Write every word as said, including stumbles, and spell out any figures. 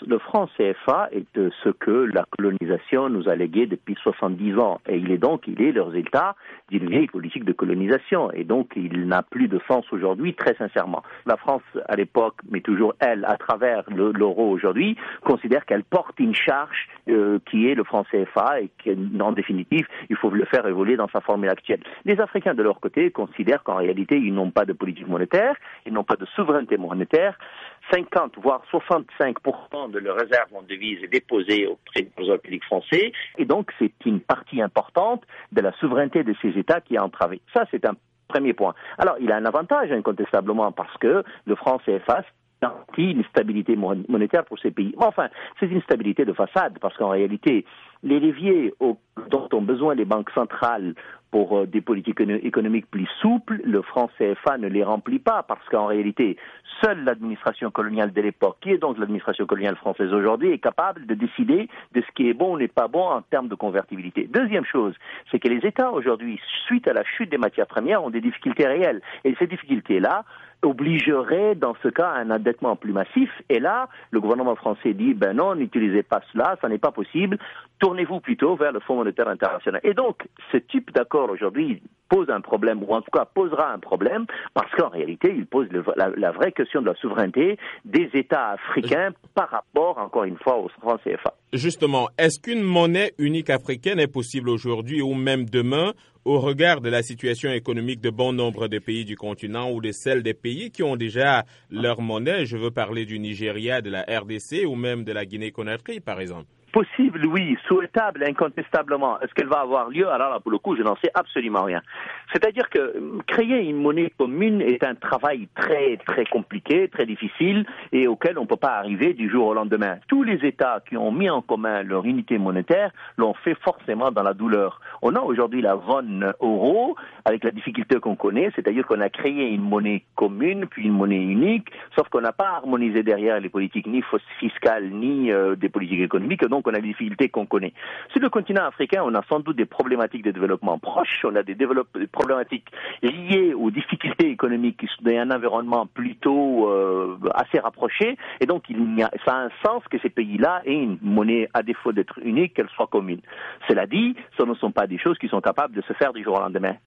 le franc C F A est ce que la colonisation nous a légué depuis soixante-dix ans. Et il est donc, il est le résultat d'une vieille politique de colonisation. Et donc, il n'a plus de sens aujourd'hui, très sincèrement. La France, à l'époque, mais toujours elle, à travers le, l'euro aujourd'hui, considère qu'elle porte une charge euh, qui est le franc C F A et qu'en définitive, il faut le faire évoluer dans sa formule actuelle. Les Africains, de leur côté, considèrent qu'en réalité, ils n'ont pas de politique monétaire, ils n'ont pas de souveraineté monétaire. cinquante voire soixante-cinq pour cent de leurs réserves en devises est déposée auprès du Trésor public français, et donc c'est une partie importante de la souveraineté de ces États qui est entravée. Ça, c'est un premier point. Alors, il a un avantage, incontestablement, parce que le franc C F A garantit une stabilité monétaire pour ces pays. Mais enfin, c'est une stabilité de façade, parce qu'en réalité, les leviers au, dont ont besoin les banques centrales pour euh, des politiques économiques plus souples, le franc C F A ne les remplit pas, parce qu'en réalité, seule l'administration coloniale de l'époque, qui est donc l'administration coloniale française aujourd'hui, est capable de décider de ce qui est bon ou n'est pas bon en termes de convertibilité. Deuxième chose, c'est que les États aujourd'hui, suite à la chute des matières premières, ont des difficultés réelles. Et ces difficultés-là obligerait dans ce cas un endettement plus massif. Et là, le gouvernement français dit, ben non, n'utilisez pas cela, ça n'est pas possible, tournez-vous plutôt vers le Fonds monétaire international. Et donc, ce type d'accord aujourd'hui pose un problème, ou en tout cas posera un problème, parce qu'en réalité, il pose le, la, la vraie question de la souveraineté des États africains par rapport, encore une fois, au franc C F A. Justement, est-ce qu'une monnaie unique africaine est possible aujourd'hui ou même demain au regard de la situation économique de bon nombre de pays du continent ou de celle des pays qui ont déjà leur monnaie? Je veux parler du Nigeria, de la R D C ou même de la Guinée-Conakry, par exemple. Possible, oui, souhaitable, incontestablement. Est-ce qu'elle va avoir lieu? Alors là, pour le coup, je n'en sais absolument rien. C'est-à-dire que créer une monnaie commune est un travail très, très compliqué, très difficile, et auquel on ne peut pas arriver du jour au lendemain. Tous les États qui ont mis en commun leur unité monétaire l'ont fait forcément dans la douleur. On a aujourd'hui la zone euro, avec la difficulté qu'on connaît, c'est-à-dire qu'on a créé une monnaie commune, puis une monnaie unique, sauf qu'on n'a pas harmonisé derrière les politiques ni fiscales, ni euh, des politiques économiques, donc on a des difficultés qu'on connaît. Sur le continent africain, on a sans doute des problématiques de développement proches, on a des, développe- des problématiques liées aux difficultés économiques qui sont dans un environnement plutôt euh, assez rapproché, et donc il y a, ça a un sens que ces pays-là aient une monnaie, à défaut d'être unique, qu'elle soit commune. Cela dit, ce ne sont pas des choses qui sont capables de se faire du jour au lendemain.